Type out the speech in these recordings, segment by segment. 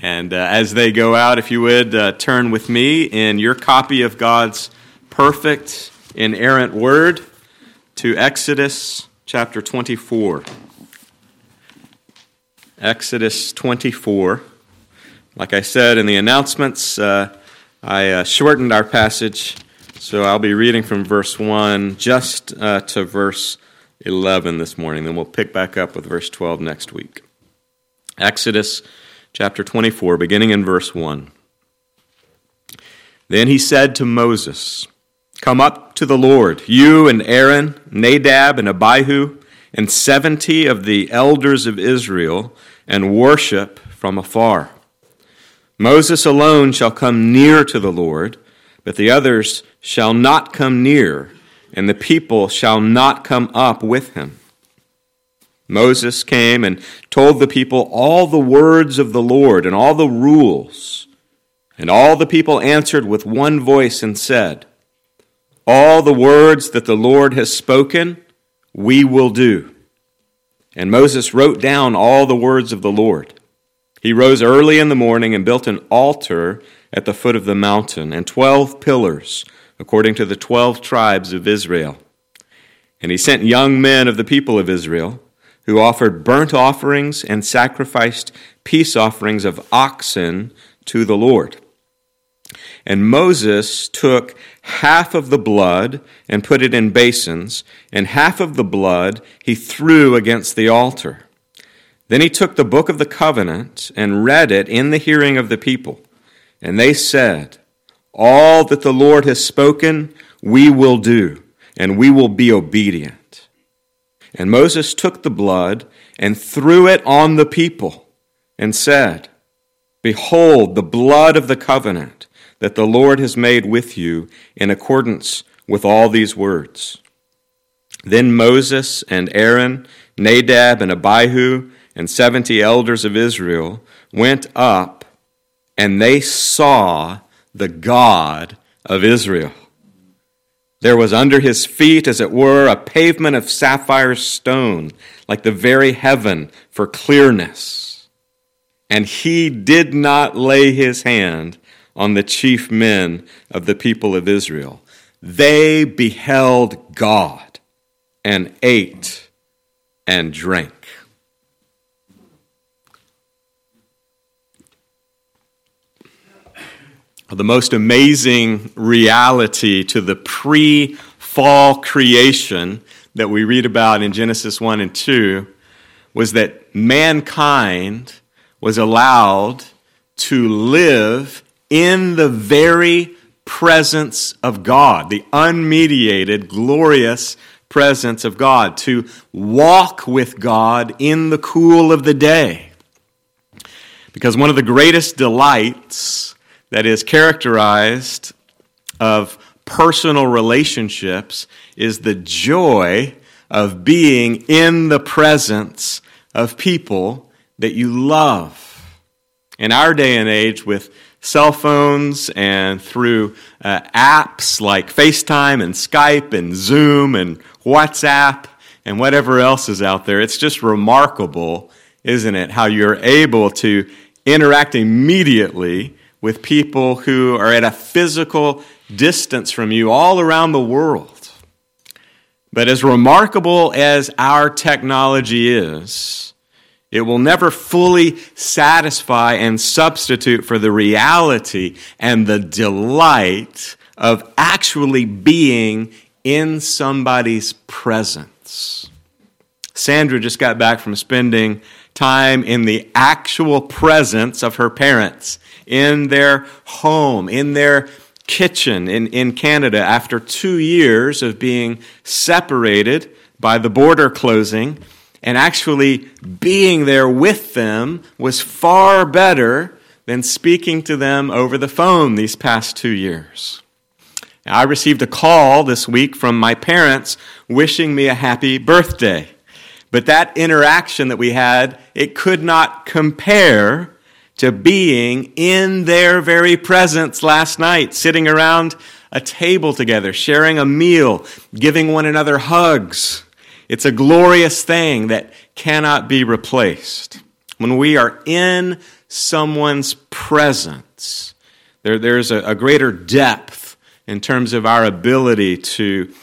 And as they go out, if you would, turn with me in your copy of God's perfect, inerrant word to Exodus chapter 24. Exodus 24. Like I said in the announcements, I shortened our passage, so I'll be reading from verse 1 just to verse 11 this morning. Then we'll pick back up with verse 12 next week. Exodus chapter 24, beginning in verse 1. Then he said to Moses, "Come up to the Lord, you and Aaron, Nadab and Abihu, and 70 of the elders of Israel, and worship from afar. Moses alone shall come near to the Lord, but the others shall not come near, and the people shall not come up with him." Moses came and told the people all the words of the Lord and all the rules. And all the people answered with one voice and said, "All the words that the Lord has spoken, we will do." And Moses wrote down all the words of the Lord. He rose early in the morning and built an altar at the foot of the mountain and 12 pillars, according to the 12 tribes of Israel. And he sent young men of the people of Israel, who offered burnt offerings and sacrificed peace offerings of oxen to the Lord. And Moses took half of the blood and put it in basins, and half of the blood he threw against the altar. Then he took the book of the covenant and read it in the hearing of the people. And they said, "All that the Lord has spoken, we will do, and we will be obedient." And Moses took the blood and threw it on the people and said, "Behold, the blood of the covenant that the Lord has made with you in accordance with all these words." Then Moses and Aaron, Nadab and Abihu, and 70 elders of Israel went up, and they saw the God of Israel. There was under his feet, as it were, a pavement of sapphire stone, like the very heaven for clearness. And he did not lay his hand on the chief men of the people of Israel. They beheld God and ate and drank. The most amazing reality to the pre-fall creation that we read about in Genesis 1 and 2 was that mankind was allowed to live in the very presence of God, the unmediated, glorious presence of God, to walk with God in the cool of the day. Because one of the greatest delights that is characterized of personal relationships is the joy of being in the presence of people that you love. In our day and age, with cell phones and through apps like FaceTime and Skype and Zoom and WhatsApp and whatever else is out there, it's just remarkable, isn't it, how you're able to interact immediately with people who are at a physical distance from you all around the world. But as remarkable as our technology is, it will never fully satisfy and substitute for the reality and the delight of actually being in somebody's presence. Sandra just got back from spending time in the actual presence of her parents, in their home, in their kitchen in Canada, after 2 years of being separated by the border closing, and actually being there with them was far better than speaking to them over the phone these past 2 years. Now, I received a call this week from my parents wishing me a happy birthday. But that interaction that we had, it could not compare to being in their very presence last night, sitting around a table together, sharing a meal, giving one another hugs. It's a glorious thing that cannot be replaced. when we are in someone's presence, there's a greater depth in terms of our ability to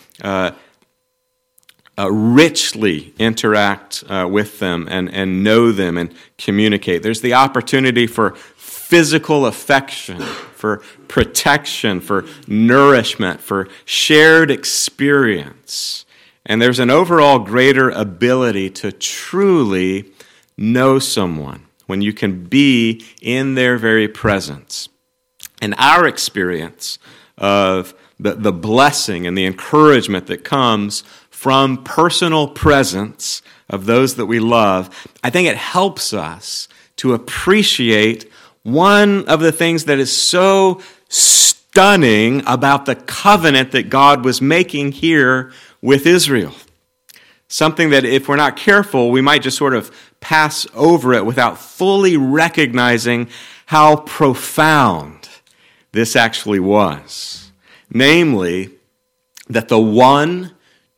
richly interact with them and know them and communicate. There's the opportunity for physical affection, for protection, for nourishment, for shared experience. And there's an overall greater ability to truly know someone when you can be in their very presence. And our experience of the blessing and the encouragement that comes from personal presence of those that we love, I think it helps us to appreciate one of the things that is so stunning about the covenant that God was making here with Israel. Something that if we're not careful, we might just sort of pass over it without fully recognizing how profound this actually was. Namely, that the one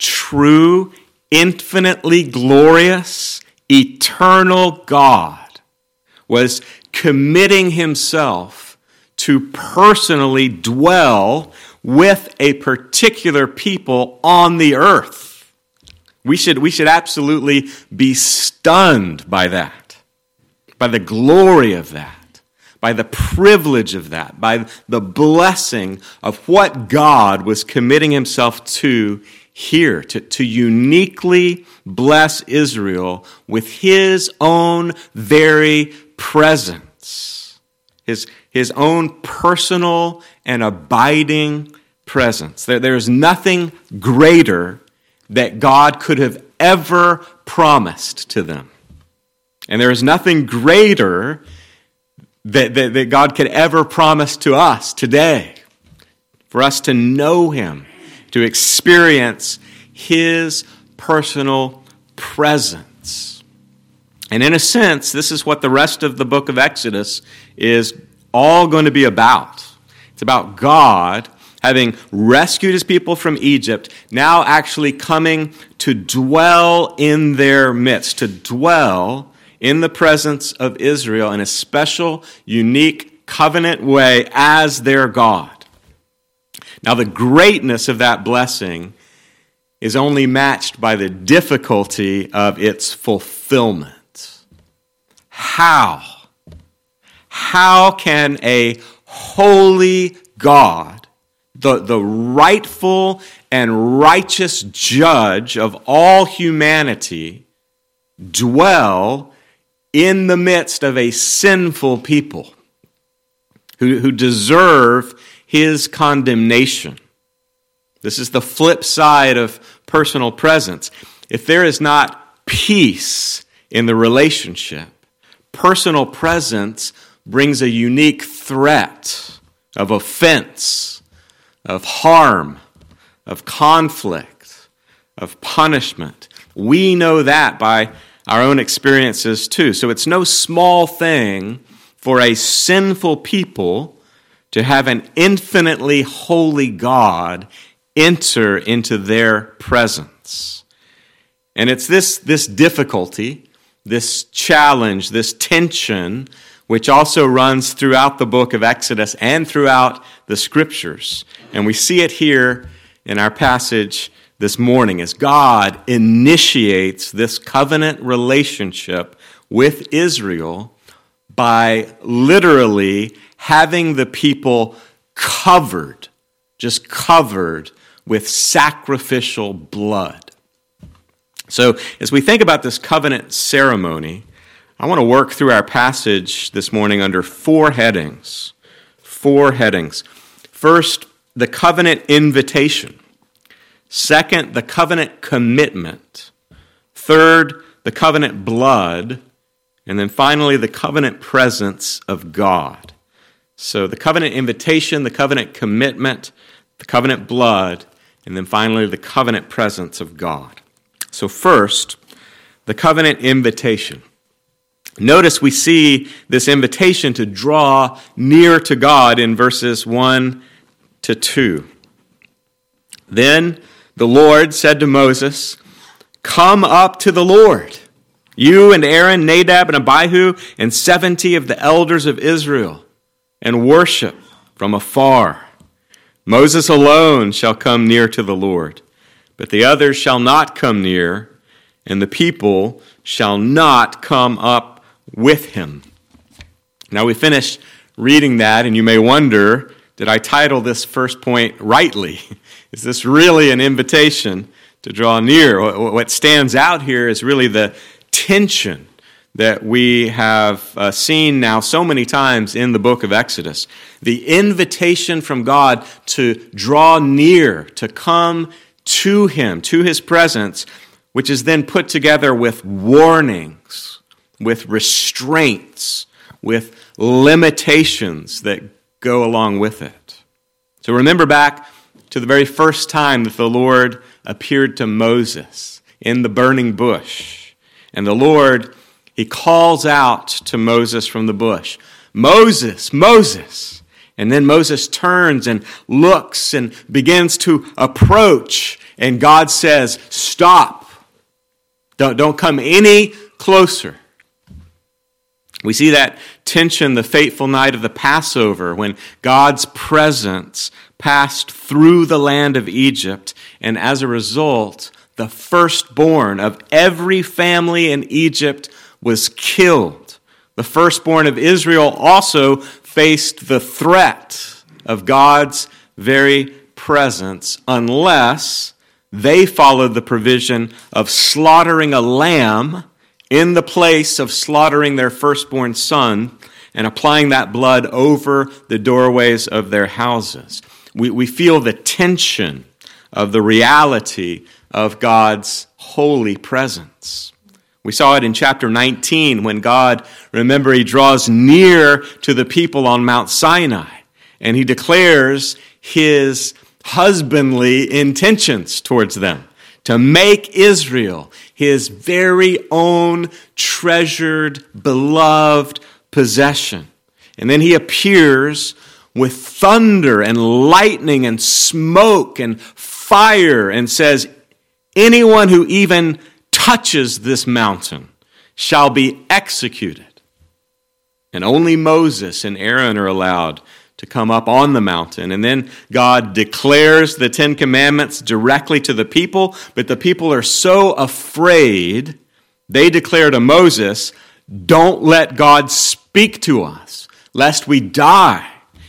true, infinitely glorious, eternal God was committing himself to personally dwell with a particular people on the earth. We should absolutely be stunned by that, by the glory of that, by the privilege of that, by the blessing of what God was committing himself to here, to uniquely bless Israel with his own very presence, his own personal and abiding presence. There is nothing greater that God could have ever promised to them. And there is nothing greater that God could ever promise to us today, for us to know him, to experience his personal presence. And in a sense, this is what the rest of the book of Exodus is all going to be about. It's about God having rescued his people from Egypt, now actually coming to dwell in their midst, to dwell in the presence of Israel in a special, unique, covenant way as their God. Now, the greatness of that blessing is only matched by the difficulty of its fulfillment. How? How can a holy God, the rightful and righteous judge of all humanity, dwell in the midst of a sinful people who deserve his condemnation? This is the flip side of personal presence. If there is not peace in the relationship, personal presence brings a unique threat of offense, of harm, of conflict, of punishment. We know that by our own experiences too. So it's no small thing for a sinful people to have an infinitely holy God enter into their presence. And it's this difficulty, this challenge, this tension, which also runs throughout the book of Exodus and throughout the Scriptures. And we see it here in our passage this morning as God initiates this covenant relationship with Israel by literally having the people covered, just covered with sacrificial blood. So as we think about this covenant ceremony, I want to work through our passage this morning under four headings. Four headings. First, the covenant invitation. Second, the covenant commitment. Third, the covenant blood. And then finally, the covenant presence of God. So the covenant invitation, the covenant commitment, the covenant blood, and then finally the covenant presence of God. So first, the covenant invitation. Notice we see this invitation to draw near to God in verses 1 to 2. Then the Lord said to Moses, "Come up to the Lord, You and Aaron, Nadab and Abihu, and 70 of the elders of Israel, and worship from afar. Moses alone shall come near to the Lord, but the others shall not come near, and the people shall not come up with him." Now we finished reading that, and you may wonder, did I title this first point rightly? Is this really an invitation to draw near? What stands out here is really the tension that we have seen now so many times in the book of Exodus. The invitation from God to draw near, to come to him, to his presence, which is then put together with warnings, with restraints, with limitations that go along with it. So remember back to the very first time that the Lord appeared to Moses in the burning bush. And the Lord, he calls out to Moses from the bush, "Moses, Moses." And then Moses turns and looks and begins to approach. And God says, "Stop. Don't come any closer." We see that tension the fateful night of the Passover when God's presence passed through the land of Egypt, and as a result, the firstborn of every family in Egypt was killed. The firstborn of Israel also faced the threat of God's very presence unless they followed the provision of slaughtering a lamb in the place of slaughtering their firstborn son and applying that blood over the doorways of their houses. We feel the tension of the reality of God's holy presence. We saw it in chapter 19 when God, remember, he draws near to the people on Mount Sinai and he declares his husbandly intentions towards them to make Israel his very own treasured, beloved possession. And then he appears with thunder and lightning and smoke and fire and says, "Anyone who even touches this mountain shall be executed." And only Moses and Aaron are allowed to come up on the mountain. And then God declares the Ten Commandments directly to the people, but the people are so afraid, they declare to Moses, "Don't let God speak to us, lest we die.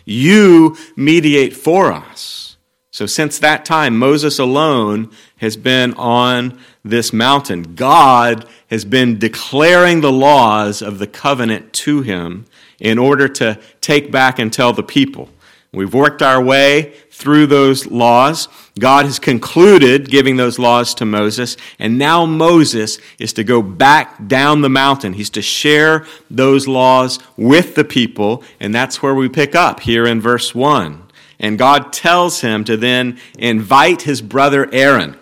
You mediate for us." So since that time, Moses alone has been on this mountain. God has been declaring the laws of the covenant to him in order to take back and tell the people. We've worked our way through those laws. God has concluded giving those laws to Moses, and now Moses is to go back down the mountain. He's to share those laws with the people, and that's where we pick up here in verse 1. And God tells him to then invite his brother Aaron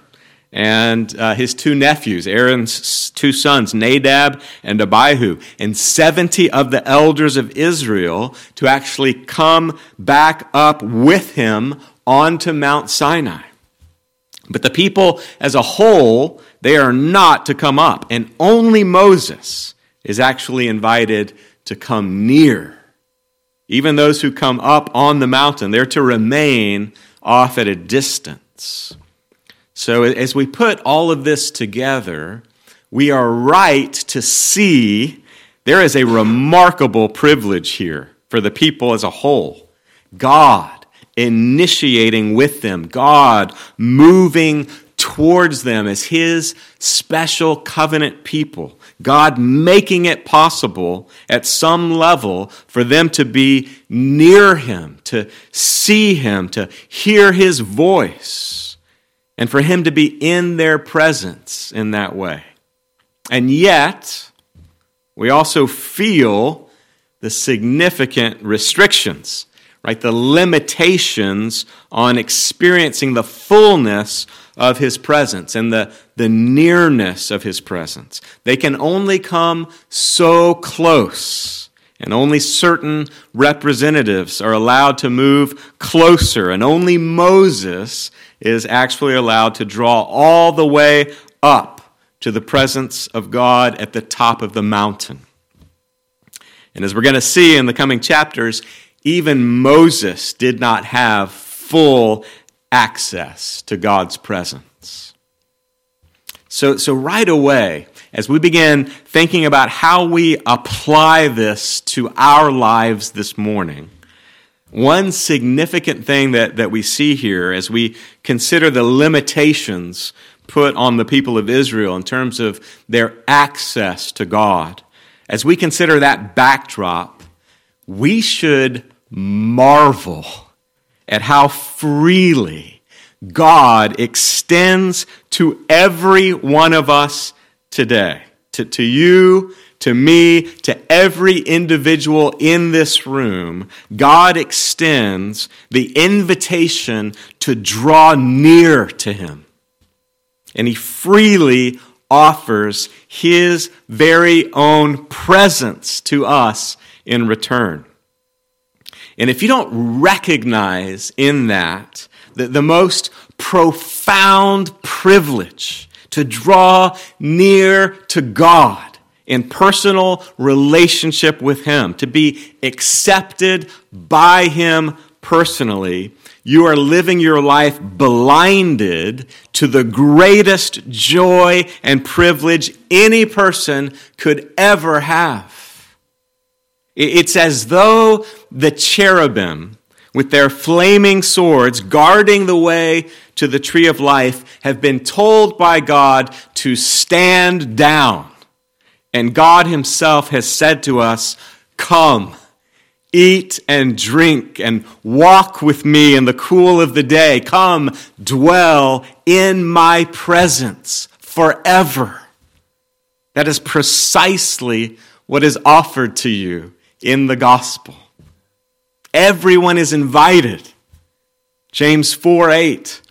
and his two nephews, Aaron's two sons, Nadab and Abihu, and 70 of the elders of Israel to actually come back up with him onto Mount Sinai. But the people as a whole, they are not to come up, and only Moses is actually invited to come near. Even those who come up on the mountain, they're to remain off at a distance. So as we put all of this together, we are right to see there is a remarkable privilege here for the people as a whole. God initiating with them, God moving towards them as his special covenant people, God making it possible at some level for them to be near him, to see him, to hear his voice, and for him to be in their presence in that way. And yet, we also feel the significant restrictions, right? The limitations on experiencing the fullness of his presence and the nearness of his presence. They can only come so close, and only certain representatives are allowed to move closer, and only Moses is actually allowed to draw all the way up to the presence of God at the top of the mountain. And as we're going to see in the coming chapters, even Moses did not have full access to God's presence. So right away, as we begin thinking about how we apply this to our lives this morning, one significant thing that we see here as we consider the limitations put on the people of Israel in terms of their access to God, as we consider that backdrop, we should marvel at how freely God extends to every one of us today. To you, to me, to every individual in this room, God extends the invitation to draw near to Him. And He freely offers His very own presence to us in return. And if you don't recognize in that the most profound privilege to draw near to God in personal relationship with Him, to be accepted by Him personally, you are living your life blinded to the greatest joy and privilege any person could ever have. It's as though the cherubim, with their flaming swords guarding the way to the tree of life, have been told by God to stand down. And God Himself has said to us, "Come, eat and drink and walk with me in the cool of the day. Come, dwell in my presence forever." That is precisely what is offered to you in the gospel. Everyone is invited. James 4:8,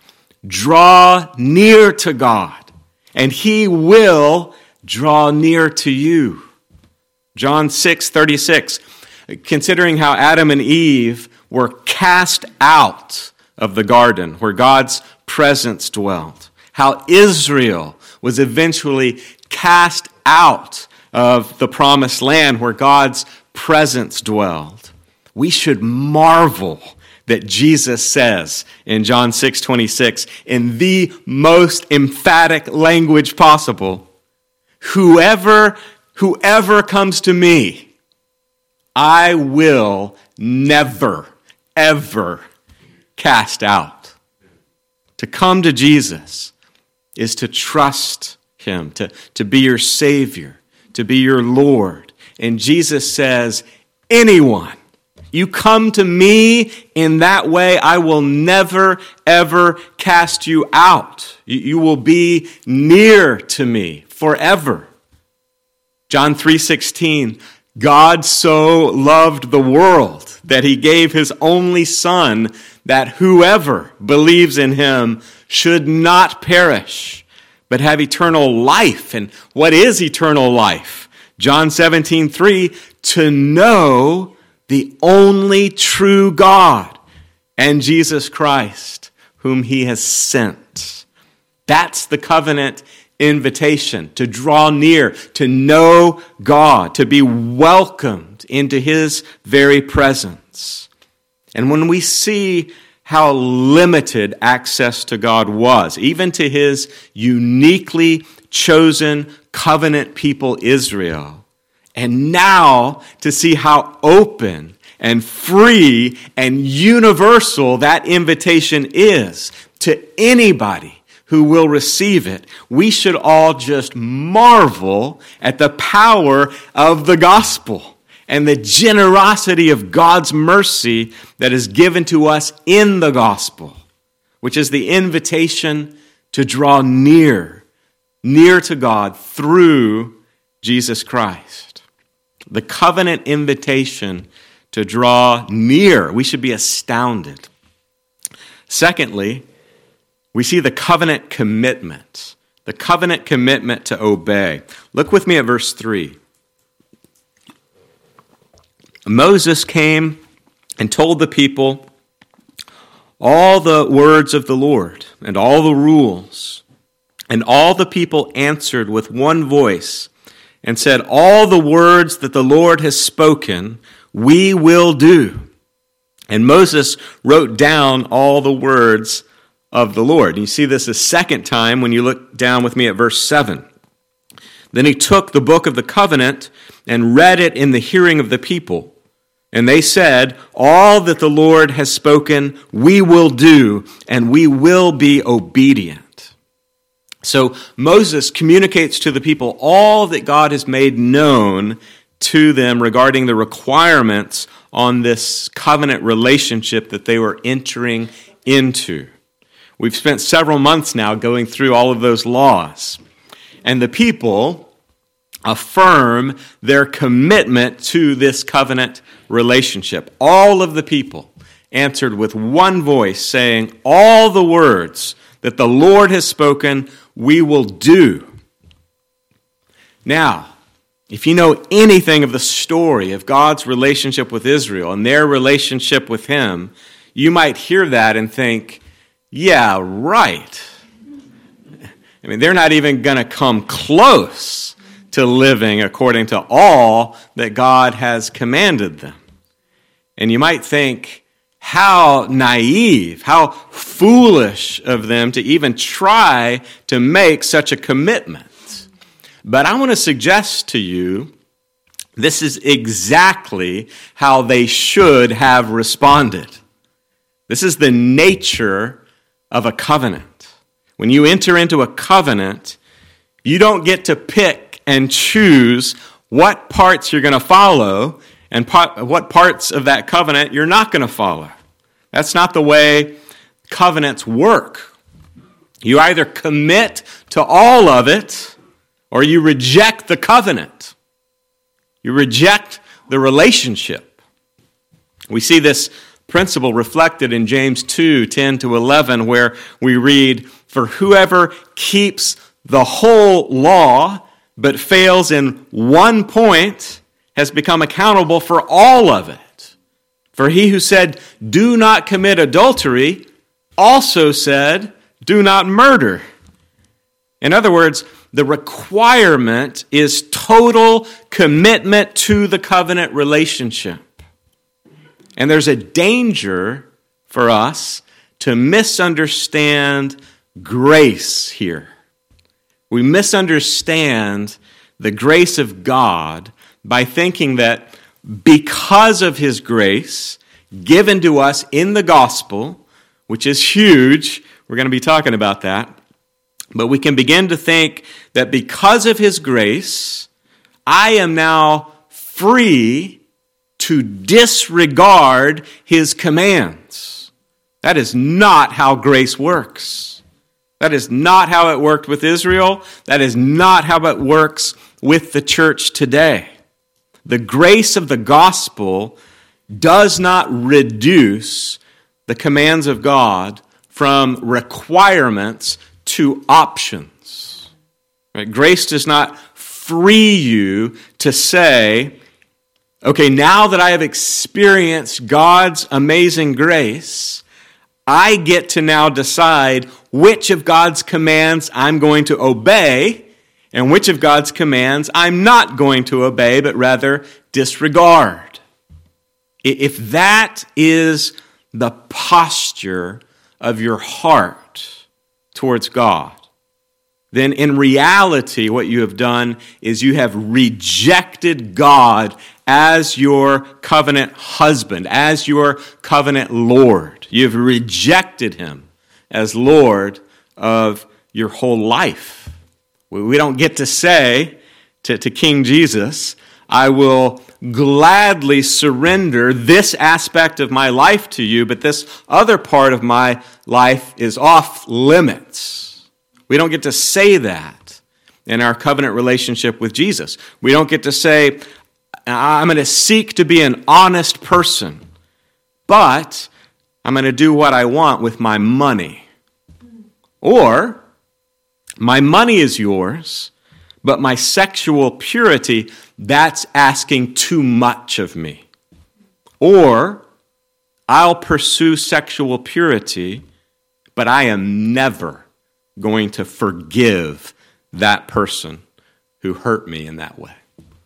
draw near to God, and He will draw near to you. John 6:36, considering how Adam and Eve were cast out of the garden where God's presence dwelt, how Israel was eventually cast out of the promised land where God's presence dwelled, we should marvel that Jesus says in John 6:26, in the most emphatic language possible, whoever comes to me, I will never, ever cast out. To come to Jesus is to trust Him, to be your Savior, to be your Lord. And Jesus says, anyone, you come to me in that way, I will never, ever cast you out. You will be near to me forever. John 3:16, God so loved the world that He gave His only Son, that whoever believes in Him should not perish, but have eternal life. And what is eternal life? John 17:3, to know the only true God and Jesus Christ, whom He has sent. That's the covenant invitation, to draw near, to know God, to be welcomed into His very presence. And when we see how limited access to God was, even to His uniquely chosen covenant people Israel, and now to see how open and free and universal that invitation is to anybody who will receive it, we should all just marvel at the power of the gospel and the generosity of God's mercy that is given to us in the gospel, which is the invitation to draw near to God through Jesus Christ. The covenant invitation to draw near, we should be astounded. Secondly, we see the covenant commitment to obey. Look with me at verse 3. Moses came and told the people all the words of the Lord and all the rules. And all the people answered with one voice and said, all the words that the Lord has spoken, we will do. And Moses wrote down all the words of the Lord. You see this a second time when you look down with me at verse 7. Then he took the book of the covenant and read it in the hearing of the people. And they said, all that the Lord has spoken, we will do, and we will be obedient. So Moses communicates to the people all that God has made known to them regarding the requirements on this covenant relationship that they were entering into. We've spent several months now going through all of those laws. And the people affirm their commitment to this covenant relationship. All of the people answered with one voice, saying, all the words that the Lord has spoken, we will do. Now, if you know anything of the story of God's relationship with Israel and their relationship with Him, you might hear that and think, yeah, right. I mean, they're not even going to come close to living according to all that God has commanded them. And you might think, how naive, how foolish of them to even try to make such a commitment. But I want to suggest to you, this is exactly how they should have responded. This is the nature of a covenant. When you enter into a covenant, you don't get to pick and choose what parts you're going to follow and what parts of that covenant you're not going to follow. That's not the way covenants work. You either commit to all of it or you reject the covenant. You reject the relationship. We see this principle reflected in James 2:10-11, where we read, for whoever keeps the whole law but fails in one point has become accountable for all of it. For he who said, do not commit adultery, also said, do not murder. In other words, the requirement is total commitment to the covenant relationship. And there's a danger for us to misunderstand grace here. We misunderstand the grace of God by thinking that because of His grace given to us in the gospel, which is huge, we're going to be talking about that, but we can begin to think that because of His grace, I am now free to disregard His commands. That is not how grace works. That is not how it worked with Israel. That is not how it works with the church today. The grace of the gospel does not reduce the commands of God from requirements to options. Right? Grace does not free you to say, okay, now that I have experienced God's amazing grace, I get to now decide which of God's commands I'm going to obey and which of God's commands I'm not going to obey, but rather disregard. If that is the posture of your heart towards God, then in reality what you have done is you have rejected God as your covenant husband, as your covenant Lord. You have rejected Him as Lord of your whole life. We don't get to say to King Jesus, I will gladly surrender this aspect of my life to you, but this other part of my life is off limits. We don't get to say that in our covenant relationship with Jesus. We don't get to say, I'm going to seek to be an honest person, but I'm going to do what I want with my money. Or, my money is yours, but my sexual purity, that's asking too much of me. Or, I'll pursue sexual purity, but I am never going to forgive that person who hurt me in that way?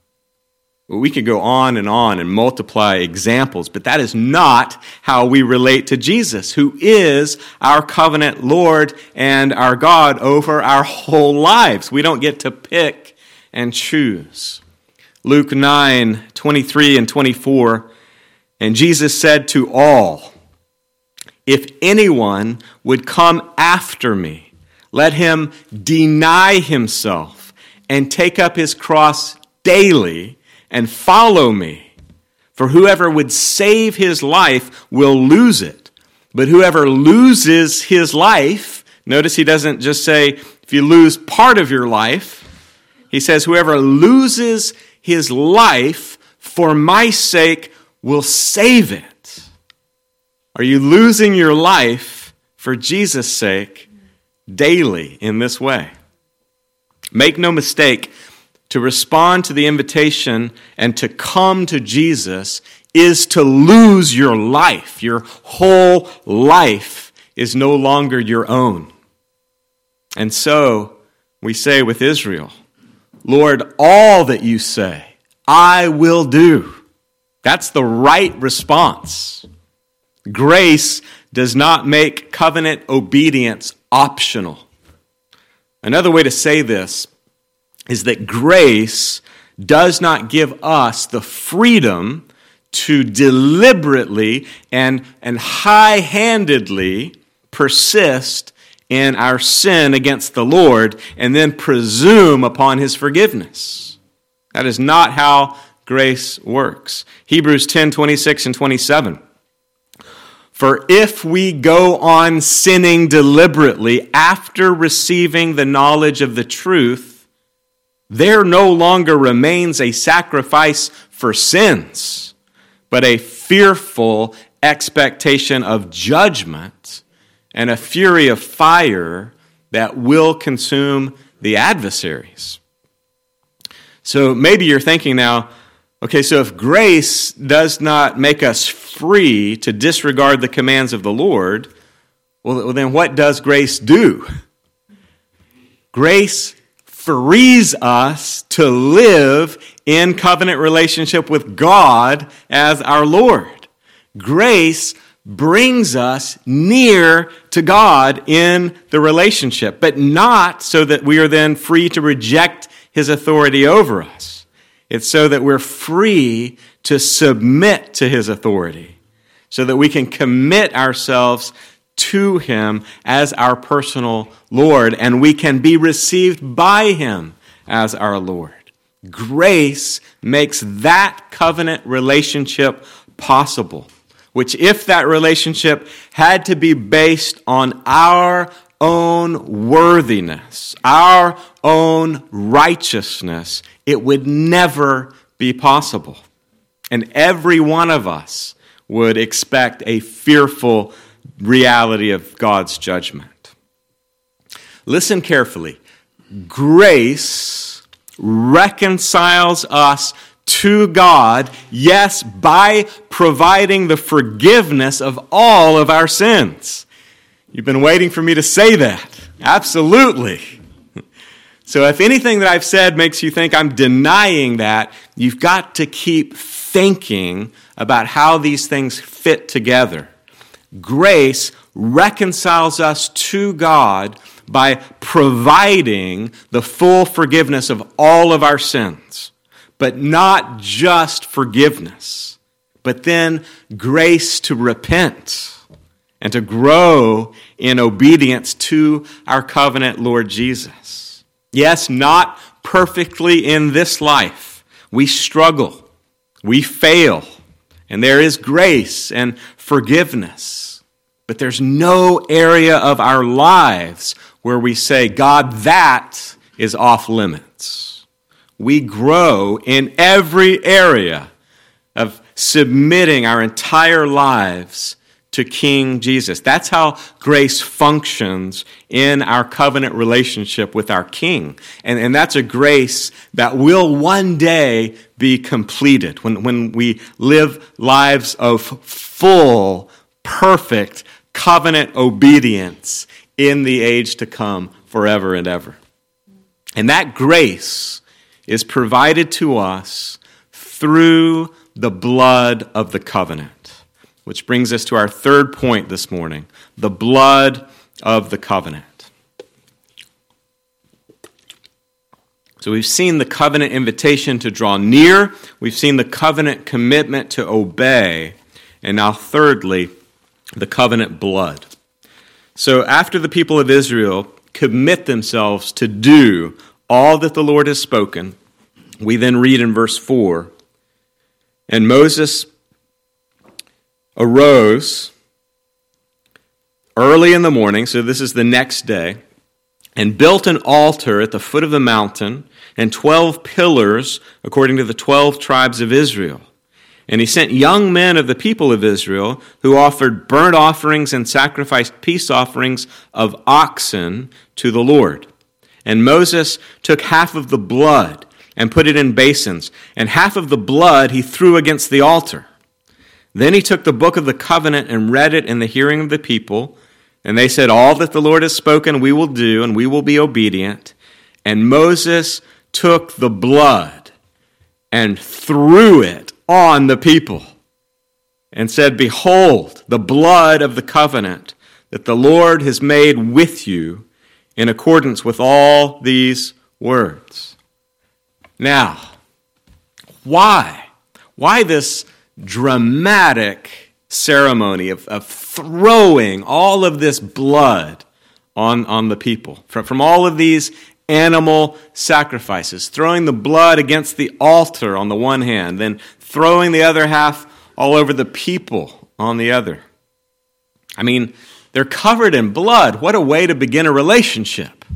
We could go on and multiply examples, but that is not how we relate to Jesus, who is our covenant Lord and our God over our whole lives. We don't get to pick and choose. Luke 9:23 and 24, and Jesus said to all, "If anyone would come after me, let him deny himself and take up his cross daily and follow me. For whoever would save his life will lose it. But whoever loses his life," notice he doesn't just say, if you lose part of your life. He says, whoever loses his life for my sake will save it. Are you losing your life for Jesus' sake daily in this way? Make no mistake, to respond to the invitation and to come to Jesus is to lose your life. Your whole life is no longer your own. And so we say with Israel, "Lord, all that you say, I will do." That's the right response. Grace does not make covenant obedience optional. Another way to say this is that grace does not give us the freedom to deliberately and high-handedly persist in our sin against the Lord and then presume upon his forgiveness. That is not how grace works. Hebrews 10:26 and 27. "For if we go on sinning deliberately after receiving the knowledge of the truth, there no longer remains a sacrifice for sins, but a fearful expectation of judgment and a fury of fire that will consume the adversaries." So maybe you're thinking now, okay, so if grace does not make us free to disregard the commands of the Lord, well then what does grace do? Grace frees us to live in covenant relationship with God as our Lord. Grace brings us near to God in the relationship, but not so that we are then free to reject his authority over us. It's so that we're free to submit to his authority, so that we can commit ourselves to him as our personal Lord, and we can be received by him as our Lord. Grace makes that covenant relationship possible, which if that relationship had to be based on our own worthiness, our own righteousness, it would never be possible. And every one of us would expect a fearful reality of God's judgment. Listen carefully. Grace reconciles us to God, yes, by providing the forgiveness of all of our sins. You've been waiting for me to say that. Absolutely. So if anything that I've said makes you think I'm denying that, you've got to keep thinking about how these things fit together. Grace reconciles us to God by providing the full forgiveness of all of our sins. But not just forgiveness, but then grace to repent and to grow in obedience to our covenant Lord Jesus. Yes, not perfectly in this life. We struggle, we fail, and there is grace and forgiveness. But there's no area of our lives where we say, God, that is off limits. We grow in every area of submitting our entire lives to King Jesus. That's how grace functions in our covenant relationship with our King. And that's a grace that will one day be completed when we live lives of full, perfect covenant obedience in the age to come forever and ever. And that grace is provided to us through the blood of the covenant, which brings us to our third point this morning, the blood of the covenant. So we've seen the covenant invitation to draw near, we've seen the covenant commitment to obey, and now thirdly, the covenant blood. So after the people of Israel commit themselves to do all that the Lord has spoken, we then read in verse 4, and Moses arose early in the morning, so this is the next day, and built an altar at the foot of the mountain and 12 pillars according to the 12 tribes of Israel. And he sent young men of the people of Israel who offered burnt offerings and sacrificed peace offerings of oxen to the Lord. And Moses took half of the blood and put it in basins, and half of the blood he threw against the altar. Then he took the book of the covenant and read it in the hearing of the people, and they said, all that the Lord has spoken we will do, and we will be obedient. And Moses took the blood and threw it on the people and said, behold, the blood of the covenant that the Lord has made with you in accordance with all these words. Now, why? Why this dramatic ceremony of throwing all of this blood on the people from all of these animal sacrifices, throwing the blood against the altar on the one hand, then throwing the other half all over the people on the other? I mean, they're covered in blood. What a way to begin a relationship.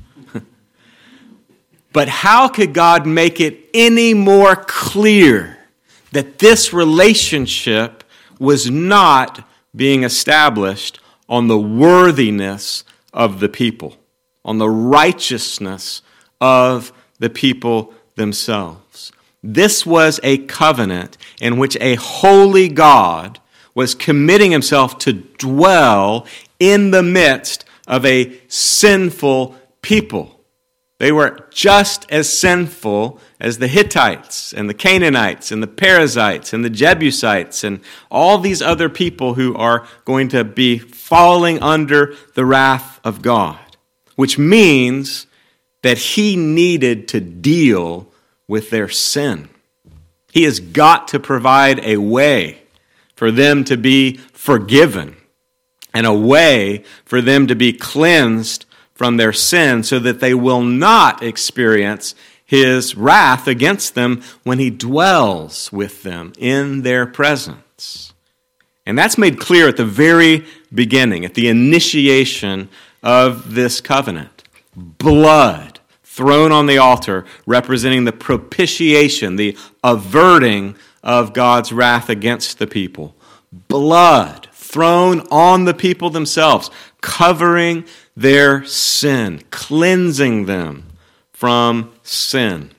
But how could God make it any more clear that this relationship was not being established on the worthiness of the people, on the righteousness of the people themselves? This was a covenant in which a holy God was committing himself to dwell in the midst of a sinful people. They were just as sinful as the Hittites and the Canaanites and the Perizzites and the Jebusites and all these other people who are going to be falling under the wrath of God, which means that he needed to deal with their sin. He has got to provide a way for them to be forgiven and a way for them to be cleansed from their sin so that they will not experience his wrath against them when he dwells with them in their presence. And that's made clear at the very beginning, at the initiation of this covenant. Blood thrown on the altar representing the propitiation, the averting of God's wrath against the people. Blood thrown on the people themselves, covering their sin, cleansing them from sin.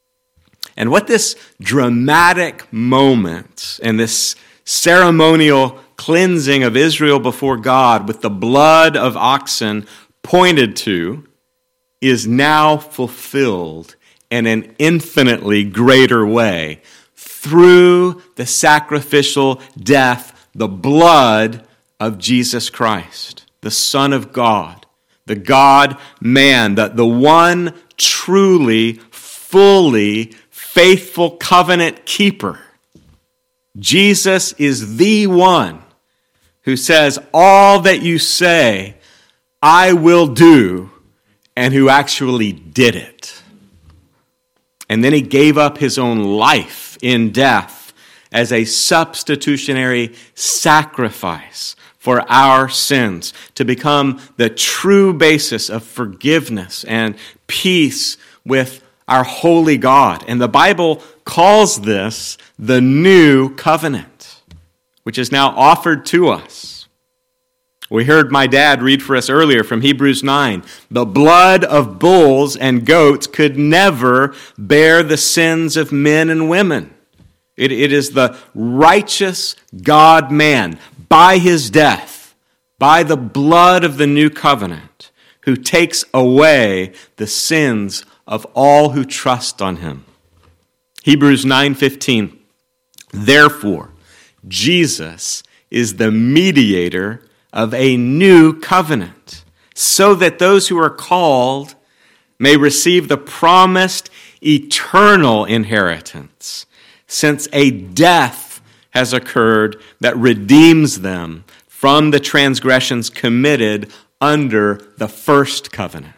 And what this dramatic moment and this ceremonial cleansing of Israel before God with the blood of oxen pointed to is now fulfilled in an infinitely greater way through the sacrificial death, the blood of Jesus Christ, the Son of God, the God-man, the one truly, fully faithful covenant keeper. Jesus is the one who says, all that you say, I will do, and who actually did it. And then he gave up his own life in death as a substitutionary sacrifice for our sins, to become the true basis of forgiveness and peace with our holy God. And the Bible calls this the new covenant, which is now offered to us. We heard my dad read for us earlier from Hebrews 9. The blood of bulls and goats could never bear the sins of men and women. It is the righteous God-man, by his death, by the blood of the new covenant, who takes away the sins of all who trust on him. Hebrews 9:15. Therefore, Jesus is the mediator of a new covenant, so that those who are called may receive the promised eternal inheritance, since a death has occurred that redeems them from the transgressions committed under the first covenant.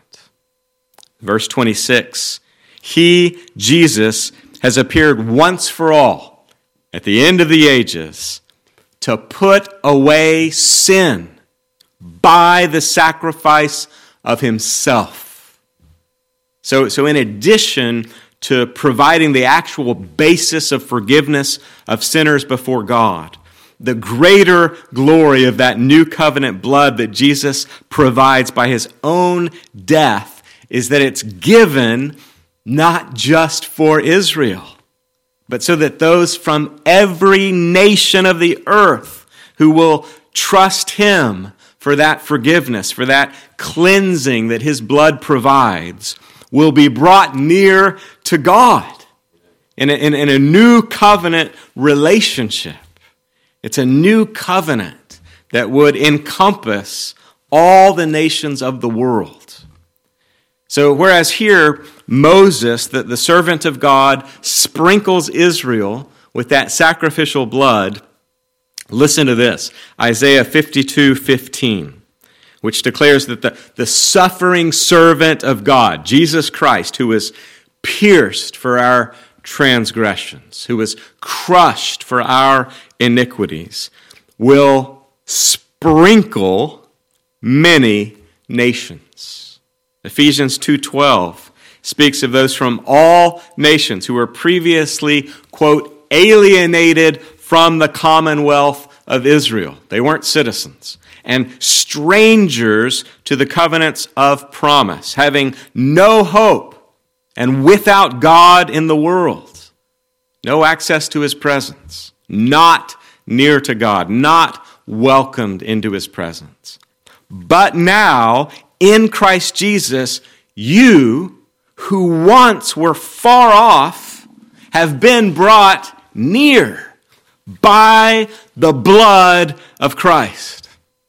Verse 26, he, Jesus, has appeared once for all at the end of the ages to put away sin by the sacrifice of himself. So in addition to providing the actual basis of forgiveness of sinners before God, the greater glory of that new covenant blood that Jesus provides by his own death is that it's given not just for Israel, but so that those from every nation of the earth who will trust him for that forgiveness, for that cleansing that his blood provides, will be brought near to God in a new covenant relationship. It's a new covenant that would encompass all the nations of the world. So whereas here, Moses, the servant of God, sprinkles Israel with that sacrificial blood, listen to this, Isaiah 52:15, which declares that the suffering servant of God, Jesus Christ, who was pierced for our transgressions, who was crushed for our iniquities, will sprinkle many nations. Ephesians 2:12 speaks of those from all nations who were previously, quote, alienated from the commonwealth of Israel. They weren't citizens. And strangers to the covenants of promise, having no hope and without God in the world. No access to his presence. Not near to God. Not welcomed into his presence. But now, in Christ Jesus, you who once were far off have been brought near by the blood of Christ.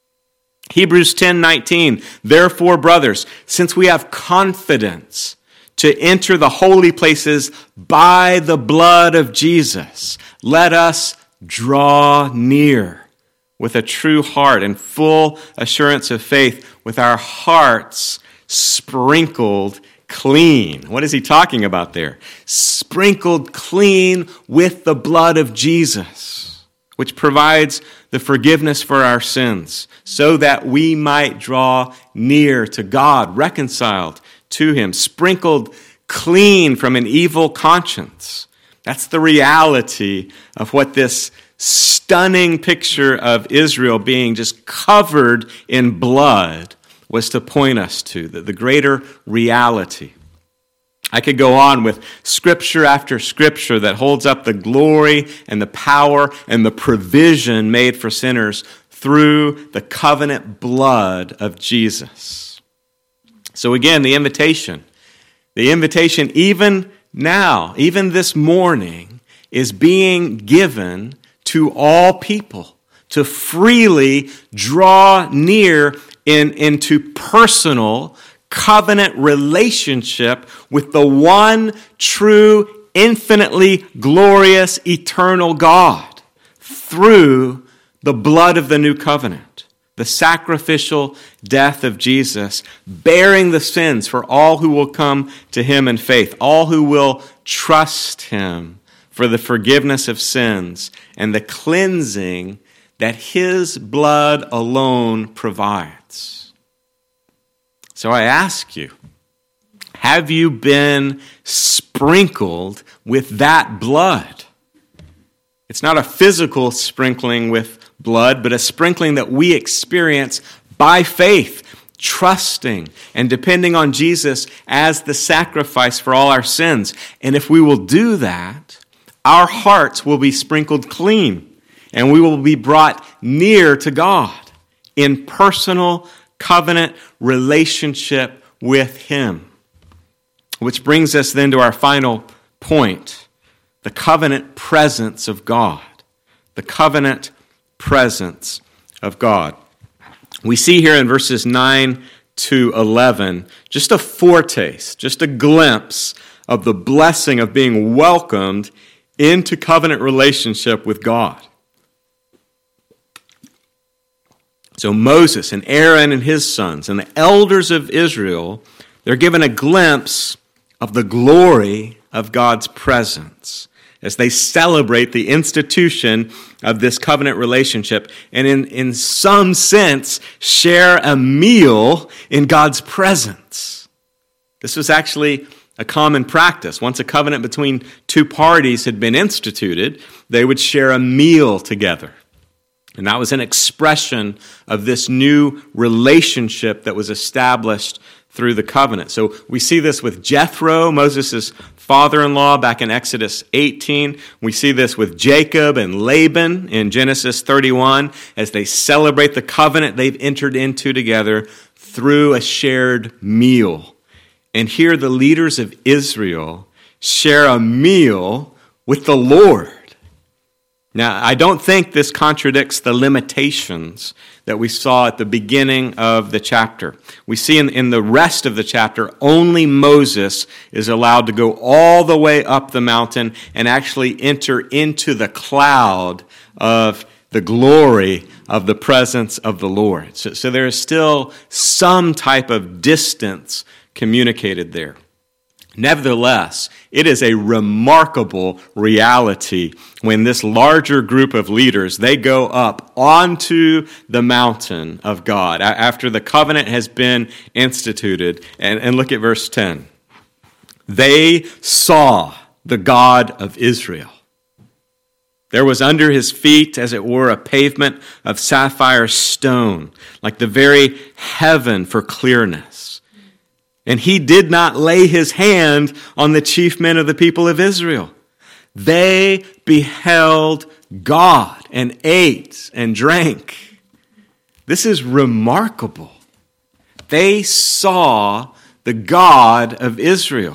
Hebrews 10:19, therefore, brothers, since we have confidence to enter the holy places by the blood of Jesus, let us draw near with a true heart and full assurance of faith, with our hearts sprinkled clean. What is he talking about there? Sprinkled clean with the blood of Jesus, which provides the forgiveness for our sins, so that we might draw near to God, reconciled to him, sprinkled clean from an evil conscience. That's the reality of what this stunning picture of Israel being just covered in blood was to point us to, the greater reality. I could go on with scripture after scripture that holds up the glory and the power and the provision made for sinners through the covenant blood of Jesus. So again, the invitation even now, even this morning, is being given to all people to freely draw near into personal covenant relationship with the one true, infinitely glorious, eternal God through the blood of the new covenant, the sacrificial death of Jesus, bearing the sins for all who will come to him in faith, all who will trust him for the forgiveness of sins and the cleansing that his blood alone provides. So I ask you, have you been sprinkled with that blood? It's not a physical sprinkling with blood, but a sprinkling that we experience by faith, trusting and depending on Jesus as the sacrifice for all our sins. And if we will do that, our hearts will be sprinkled clean, and we will be brought near to God in personal covenant relationship with him. Which brings us then to our final point, the covenant presence of God. The covenant presence of God. We see here in verses 9 to 11 just a foretaste, just a glimpse of the blessing of being welcomed into covenant relationship with God. So Moses and Aaron and his sons and the elders of Israel, they're given a glimpse of the glory of God's presence as they celebrate the institution of this covenant relationship and in some sense share a meal in God's presence. This was actually a common practice. Once a covenant between two parties had been instituted, they would share a meal together. And that was an expression of this new relationship that was established through the covenant. So we see this with Jethro, Moses' father-in-law, back in Exodus 18. We see this with Jacob and Laban in Genesis 31 as they celebrate the covenant they've entered into together through a shared meal. And here the leaders of Israel share a meal with the Lord. Now, I don't think this contradicts the limitations that we saw at the beginning of the chapter. We see in the rest of the chapter, only Moses is allowed to go all the way up the mountain and actually enter into the cloud of the glory of the presence of the Lord. So there is still some type of distance communicated there. Nevertheless, it is a remarkable reality when this larger group of leaders, they go up onto the mountain of God after the covenant has been instituted. And look at verse 10. They saw the God of Israel. There was under his feet, as it were, a pavement of sapphire stone, like the very heaven for clearness. And he did not lay his hand on the chief men of the people of Israel. They beheld God and ate and drank. This is remarkable. They saw the God of Israel.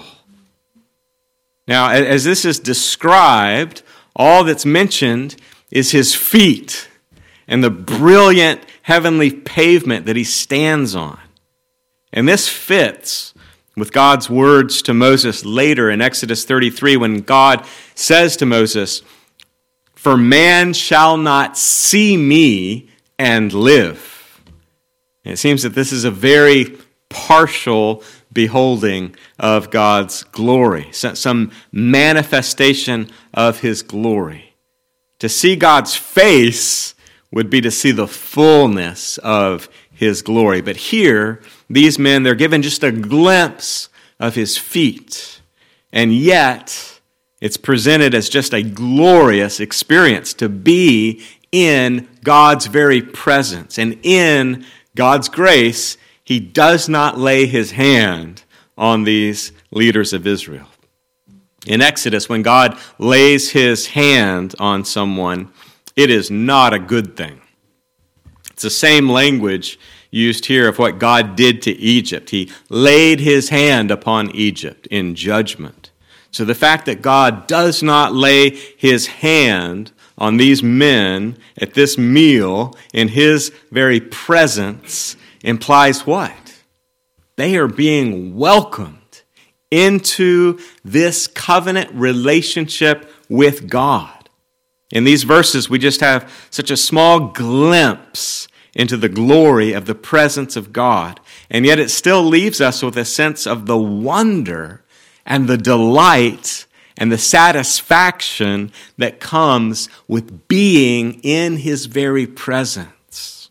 Now, as this is described, all that's mentioned is his feet and the brilliant heavenly pavement that he stands on. And this fits with God's words to Moses later in Exodus 33 when God says to Moses, "For man shall not see me and live." And it seems that this is a very partial beholding of God's glory, some manifestation of his glory. To see God's face would be to see the fullness of his glory. But here, these men, they're given just a glimpse of his feet. And yet, it's presented as just a glorious experience to be in God's very presence. And in God's grace, he does not lay his hand on these leaders of Israel. In Exodus, when God lays his hand on someone, it is not a good thing. It's the same language used here of what God did to Egypt. He laid his hand upon Egypt in judgment. So the fact that God does not lay his hand on these men at this meal in his very presence implies what? They are being welcomed into this covenant relationship with God. In these verses, we just have such a small glimpse into the glory of the presence of God. And yet it still leaves us with a sense of the wonder and the delight and the satisfaction that comes with being in his very presence.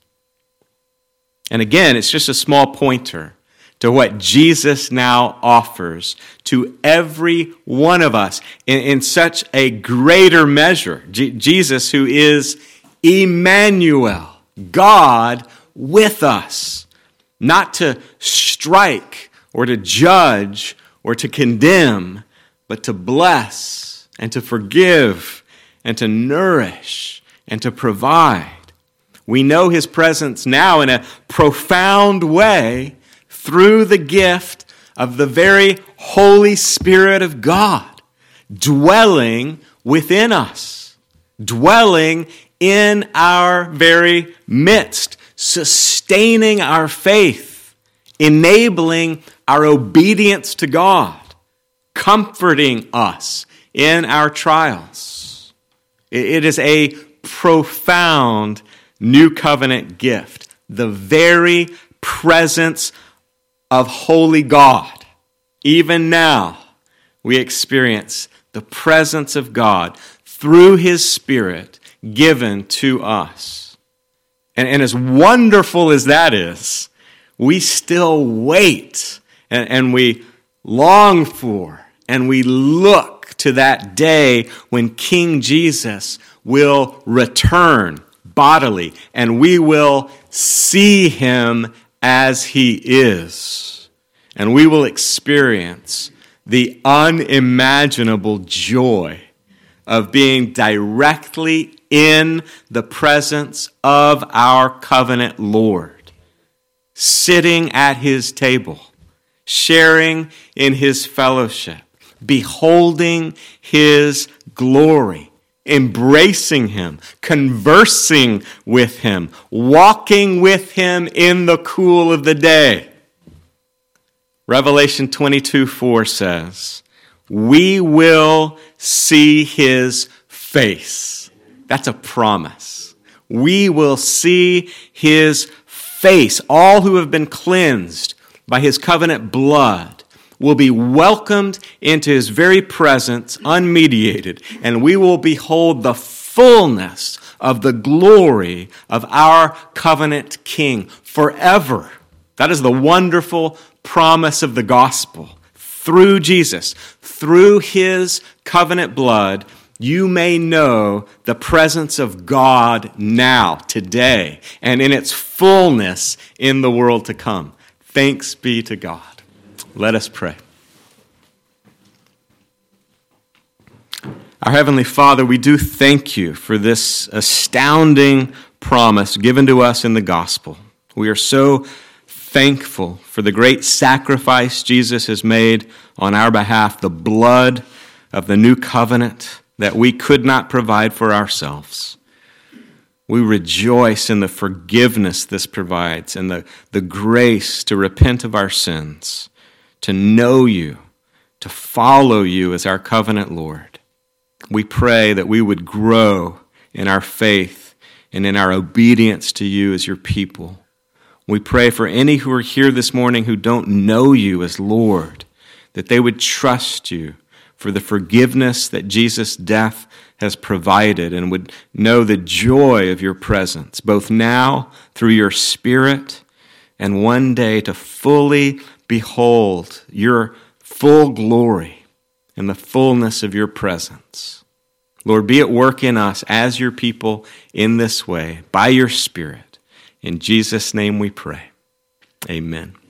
And again, it's just a small pointer to what Jesus now offers to every one of us in such a greater measure. Jesus, who is Emmanuel, God with us, not to strike or to judge or to condemn, but to bless and to forgive and to nourish and to provide. We know his presence now in a profound way through the gift of the very Holy Spirit of God dwelling within us, dwelling in our very midst, sustaining our faith, enabling our obedience to God, comforting us in our trials. It is a profound new covenant gift, the very presence of holy God. Even now, we experience the presence of God through his Spirit given to us. And as wonderful as that is, we still wait and we long for and we look to that day when King Jesus will return bodily and we will see him as he is. And we will experience the unimaginable joy of being directly in the presence of our covenant Lord, sitting at his table, sharing in his fellowship, beholding his glory, embracing him, conversing with him, walking with him in the cool of the day. Revelation 22:4 says, we will see his face. That's a promise. We will see his face. All who have been cleansed by his covenant blood will be welcomed into his very presence, unmediated, and we will behold the fullness of the glory of our covenant King forever. That is the wonderful promise of the gospel. Through Jesus, through his covenant blood, you may know the presence of God now, today, and in its fullness in the world to come. Thanks be to God. Let us pray. Our Heavenly Father, we do thank you for this astounding promise given to us in the gospel. We are so thankful for the great sacrifice Jesus has made on our behalf, the blood of the new covenant that we could not provide for ourselves. We rejoice in the forgiveness this provides and the grace to repent of our sins, to know you, to follow you as our covenant Lord. We pray that we would grow in our faith and in our obedience to you as your people. We pray for any who are here this morning who don't know you as Lord, that they would trust you for the forgiveness that Jesus' death has provided and would know the joy of your presence, both now through your Spirit and one day to fully behold your full glory and the fullness of your presence. Lord, be at work in us as your people in this way, by your Spirit. In Jesus' name we pray. Amen.